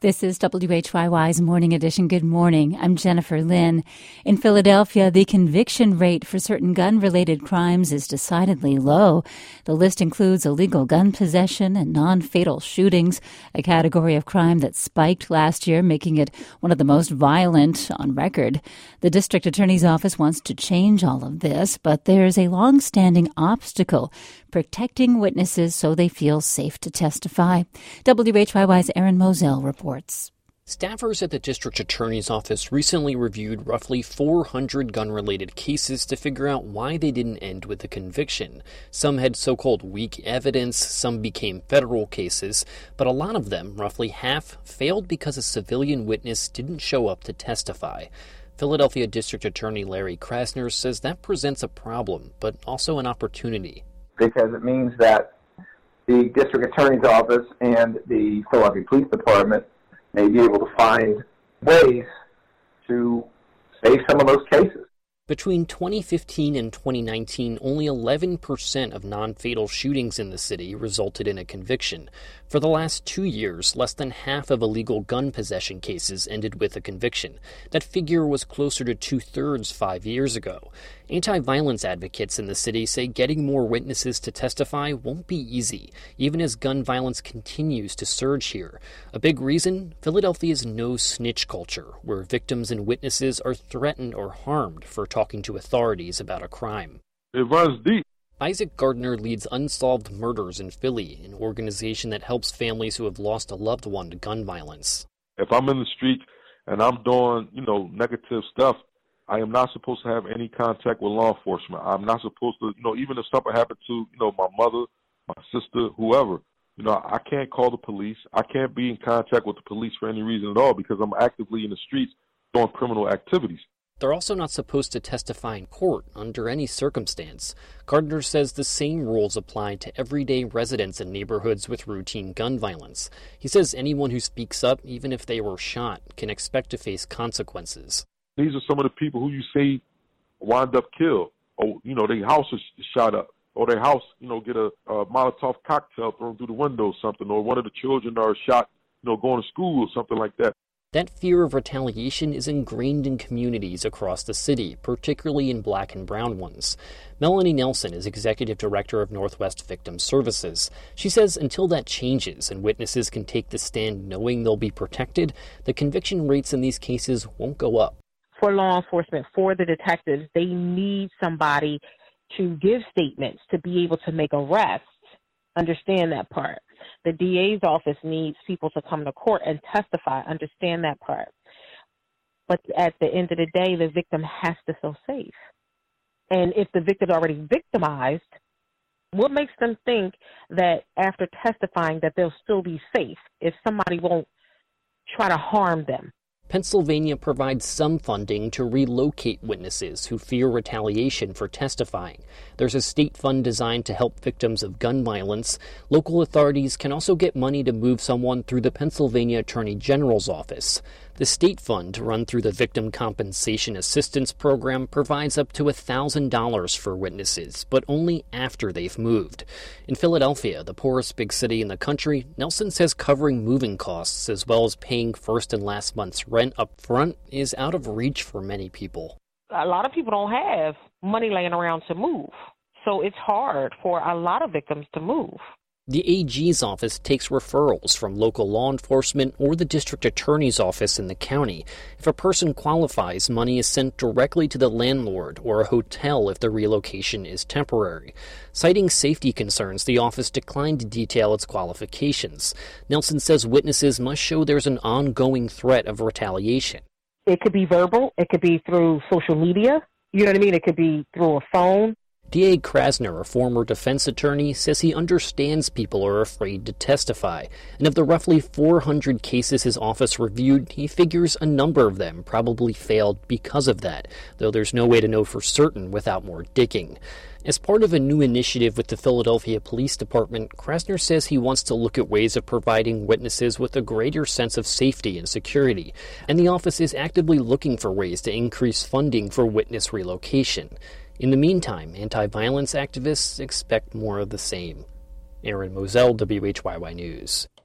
This is WHYY's Morning Edition. Good morning. I'm Jennifer Lynn. In Philadelphia, the conviction rate for certain gun-related crimes is decidedly low. The list includes illegal gun possession and non-fatal shootings, a category of crime that spiked last year, making it one of the most violent on record. The district attorney's office wants to change all of this, but there's a long-standing obstacle: protecting witnesses so they feel safe to testify. WHYY's Aaron Moselle reports. Staffers at the district attorney's office recently reviewed roughly 400 gun-related cases to figure out why they didn't end with a conviction. Some had so-called weak evidence, some became federal cases, but a lot of them, roughly half, failed because a civilian witness didn't show up to testify. Philadelphia District Attorney Larry Krasner says that presents a problem, but also an opportunity. Because it means that the district attorney's office and the Philadelphia Police Department may be able to find ways to save some of those cases. Between 2015 and 2019, only 11% of non-fatal shootings in the city resulted in a conviction. For the last 2 years, less than half of illegal gun possession cases ended with a conviction. That figure was closer to 2/3 5 years ago. Anti-violence advocates in the city say getting more witnesses to testify won't be easy, even as gun violence continues to surge here. A big reason? Philadelphia's no-snitch culture, where victims and witnesses are threatened or harmed for talking to authorities about a crime. It runs deep. Isaac Gardner leads Unsolved Murders in Philly, an organization that helps families who have lost a loved one to gun violence. If I'm in the street and I'm doing, negative stuff, I am not supposed to have any contact with law enforcement. I'm not supposed to, even if something happened to, my mother, my sister, whoever, I can't call the police. I can't be in contact with the police for any reason at all because I'm actively in the streets doing criminal activities. They're also not supposed to testify in court under any circumstance. Gardner says the same rules apply to everyday residents in neighborhoods with routine gun violence. He says anyone who speaks up, even if they were shot, can expect to face consequences. These are some of the people who you say wind up killed, or, their house is shot up, or their house, get a Molotov cocktail thrown through the window or something, or one of the children are shot, going to school or something like that. That fear of retaliation is ingrained in communities across the city, particularly in black and brown ones. Melanie Nelson is executive director of Northwest Victim Services. She says until that changes and witnesses can take the stand knowing they'll be protected, the conviction rates in these cases won't go up. For law enforcement, for the detectives, they need somebody to give statements to be able to make arrests. Understand that part. The DA's office needs people to come to court and testify. Understand that part. But at the end of the day, the victim has to feel safe. And if the victim's already victimized, what makes them think that after testifying that they'll still be safe if somebody won't try to harm them? Pennsylvania provides some funding to relocate witnesses who fear retaliation for testifying. There's a state fund designed to help victims of gun violence. Local authorities can also get money to move someone through the Pennsylvania Attorney General's office. The state fund, run through the Victim Compensation Assistance Program, provides up to $1,000 for witnesses, but only after they've moved. In Philadelphia, the poorest big city in the country, Nelson says covering moving costs as well as paying first and last month's rent up front is out of reach for many people. A lot of people don't have money laying around to move, so it's hard for a lot of victims to move. The AG's office takes referrals from local law enforcement or the district attorney's office in the county. If a person qualifies, money is sent directly to the landlord or a hotel if the relocation is temporary. Citing safety concerns, the office declined to detail its qualifications. Nelson says witnesses must show there's an ongoing threat of retaliation. It could be verbal. It could be through social media. You know what I mean? It could be through a phone. D.A. Krasner, a former defense attorney, says he understands people are afraid to testify. And of the roughly 400 cases his office reviewed, he figures a number of them probably failed because of that, though there's no way to know for certain without more digging. As part of a new initiative with the Philadelphia Police Department, Krasner says he wants to look at ways of providing witnesses with a greater sense of safety and security, and the office is actively looking for ways to increase funding for witness relocation. In the meantime, anti-violence activists expect more of the same. Aaron Moselle, WHYY News.